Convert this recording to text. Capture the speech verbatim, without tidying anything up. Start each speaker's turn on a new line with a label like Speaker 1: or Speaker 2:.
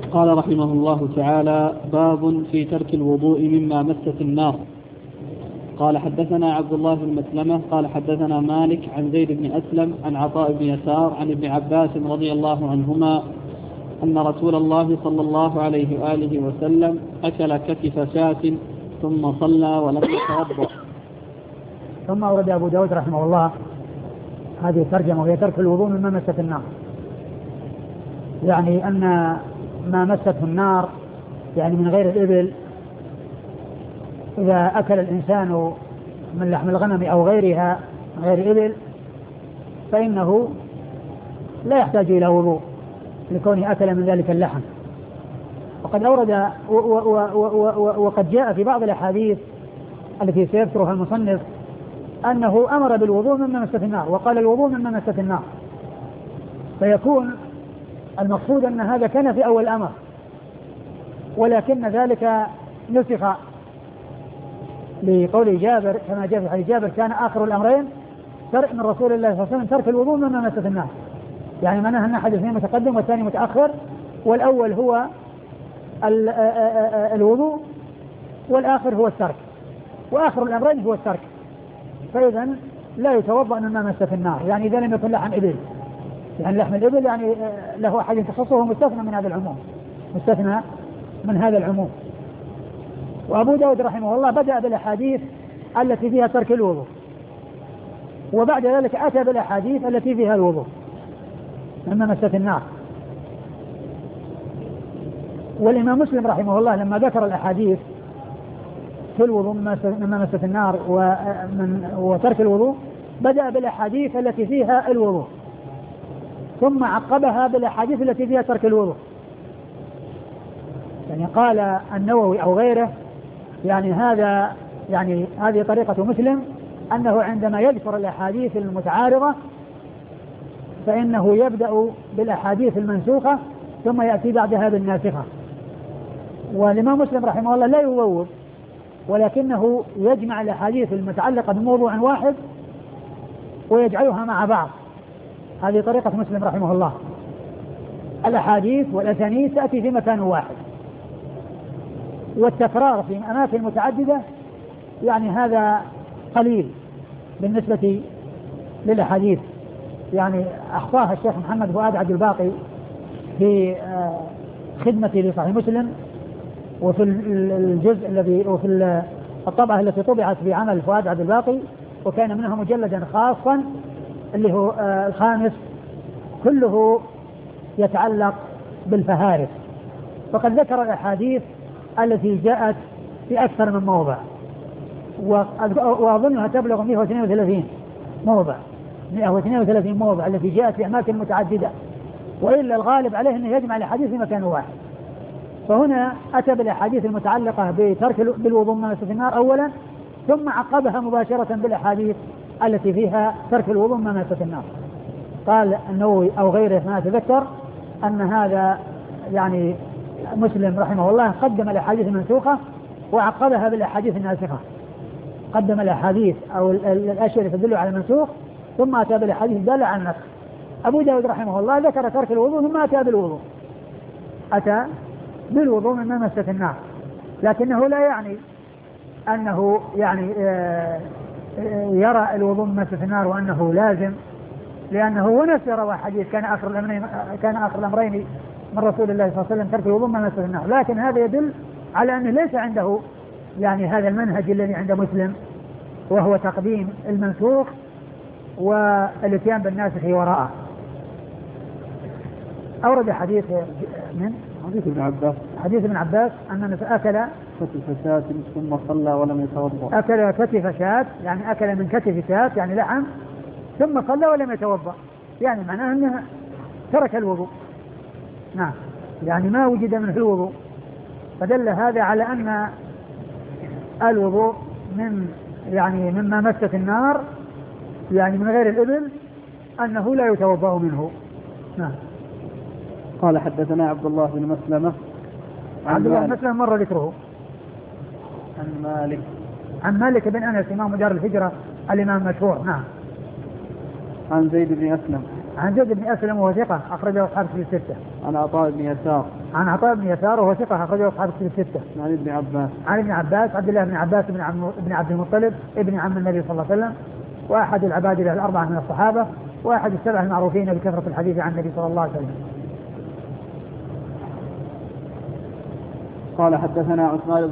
Speaker 1: قال رحمه الله تعالى: باب في ترك الوضوء مما مست النار. قال حدثنا عبد الله بن مسلمة قال حدثنا مالك عن زيد بن أسلم عن عطاء بن يسار عن ابن عباس رضي الله عنهما أن رسول الله صلى الله عليه وآله وسلم أكل كتف شاة ثم صلى ولم يتوضأ.
Speaker 2: ثم أورد أبو داود رحمه الله هذه الترجمة وهي ترك الوضوء مما مست النار، يعني أن ما مسته النار يعني من غير الإبل، إذا أكل الإنسان من لحم الغنم أو غيرها من غير الإبل فإنه لا يحتاج إلى وضوء لكونه أكل من ذلك اللحم. وقد أورد و و و وقد جاء في بعض الأحاديث التي سيذكرها المصنف أنه أمر بالوضوء مما مست النار وقال الوضوء مما مست النار، فيكون المقصود أن هذا كان في أول الأمر، ولكن ذلك نسخ لقول جابر كما جاء في حديث جابر: كان آخر الأمرين ترك من رسول الله صلى الله عليه وسلم ترك الوضوء مما مست النار، يعني معناها أن أحد الاثنين متقدم والثاني متأخر، والأول هو الوضوء والآخر هو الترك، وآخر الأمرين هو الترك. فإذا لا يتوضأ مما مست النار، يعني إذا لم يكن لحم إبل، يعني لحم الإبل يعني له أحد تخصصه مستثنى من هذا العموم، مستثنى من هذا العموم. وأبو داود رحمه الله بدأ بالأحاديث التي فيها ترك الوضوء، وبعد ذلك أتى بالأحاديث التي فيها الوضوء مما مست النار. والإمام مسلم رحمه الله لما ذكر الأحاديث في الوضوء مما مست النار ومن وترك الوضوء بدأ بالأحاديث التي فيها الوضوء ثم عقبها بالأحاديث التي فيها ترك الوضوء. يعني قال النووي أو غيره يعني هذا يعني هذه طريقة مسلم، أنه عندما يذكر الأحاديث المتعارضة فإنه يبدأ بالأحاديث المنسوخة ثم يأتي بعدها بالناسخة. والإمام مسلم رحمه الله لا يبوب، ولكنه يجمع الأحاديث المتعلقة بموضوع واحد ويجعلها مع بعض. هذه طريقة مسلم رحمه الله، الأحاديث والأسانيد تأتي في مكان واحد، والتكرار في أماكن متعددة يعني هذا قليل بالنسبة للأحاديث. يعني أحصاها الشيخ محمد فؤاد عبد الباقي في خدمتي لصحيح مسلم، وفي الجزء الذي وفي الطبعة التي طبعت في عمل فؤاد عبد الباقي، وكان منها مجلدا خاصا اللي هو الخامس كله يتعلق بالفهارس. فقد ذكر الأحاديث التي جاءت في أكثر من موضع، وأظنها تبلغ مئة واثنين وثلاثين موضع مئة واثنين وثلاثين موضع التي جاءت في أماكن متعددة، وإلا الغالب عليه أنه يجمع الأحاديث في مكان واحد. فهنا أتى بالأحاديث المتعلقة بترك بالوضوء مما مست النار أولا، ثم عقبها مباشرة بالأحاديث التي فيها ترك الوضوء مما مست النار. قال النووي أو غيره ما أتذكر أن هذا يعني مسلم رحمه الله قدم الأحاديث المنسوخة وعقبها بالأحاديث الناسخة، قدم الأحاديث أو الأشياء التي تدل على المنسوخ ثم أتى بالأحاديث الدالة على النسخ. أبو داود رحمه الله ذكر ترك الوضوء ثم أتى بالوضوء، أتى بالوضوء مما مست النار، لكنه لا يعني أنه يعني يرى الوضوء مما مست النار وأنه لازم، لأنه هو نفسه روى حديث كان آخر الأمرين كان آخر الأمرين من رسول الله صلى الله عليه وسلم ترك الوضوء مما مست النار، لكن هذا يدل على أنه ليس عنده يعني هذا المنهج الذي عند مسلم، وهو تقديم المنسوخ والاتيان بالناسخ وراءه. أورد حديث من
Speaker 1: حديث ابن عباس
Speaker 2: حديث ابن عباس أن أكل
Speaker 1: كتف شاة ثم صلى ولم يتوضأ.
Speaker 2: أكل كتف شاة يعني أكل من كتف شاة يعني لحم ثم صلى ولم يتوضأ، يعني معناه أنه ترك الوضوء. نعم، يعني ما وجد منه الوضوء، فدل هذا على أن الوضوء من يعني مما مست النار يعني من غير الإبل أنه لا يتوضأ منه. نعم.
Speaker 1: قال حدثنا عبد الله بن مسلمة
Speaker 2: عبد الله بن مسلمة مر ذكره
Speaker 1: عن مالك
Speaker 2: عن مالك بن أنس إمام دار الهجرة الإمام مشهور. نعم.
Speaker 1: عن زيد بن أسلم
Speaker 2: عن زيد بن أسلم وهو ثقة أخرجه أصحاب الكتب الستة.
Speaker 1: عن عطاء بن يسار.
Speaker 2: عن عطاء بن يسار وهو ثقة أخرجه أصحاب الكتب الستة.
Speaker 1: عن ابن عباس.
Speaker 2: عن ابن عباس عبد الله بن عباس بن عم بن عبد المطلب ابن عم النبي صلى الله عليه وسلم، وأحد العبادلة الأربعة من الصحابة، وأحد السبع المعروفين بكثرة الحديث عن النبي صلى الله عليه وسلم.
Speaker 1: قال حدثنا عثمان